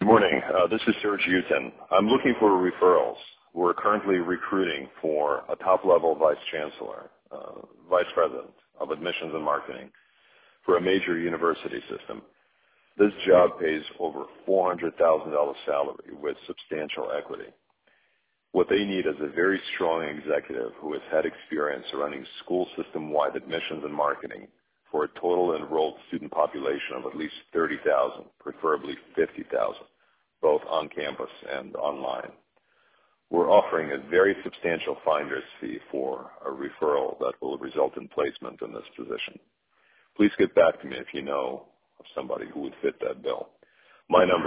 Good morning. This is Serge Utin. I'm looking for referrals. We're currently recruiting for a top-level vice chancellor, vice president of admissions and marketing for a major university system. This job pays over $400,000 salary with substantial equity. What they need is a very strong executive who has had experience running school system-wide admissions and marketing for a total enrolled student population of at least 30,000, preferably 50,000, both on campus and online. We're offering a very substantial finder's fee for a referral that will result in placement in this position. Please get back to me if you know of somebody who would fit that bill. My number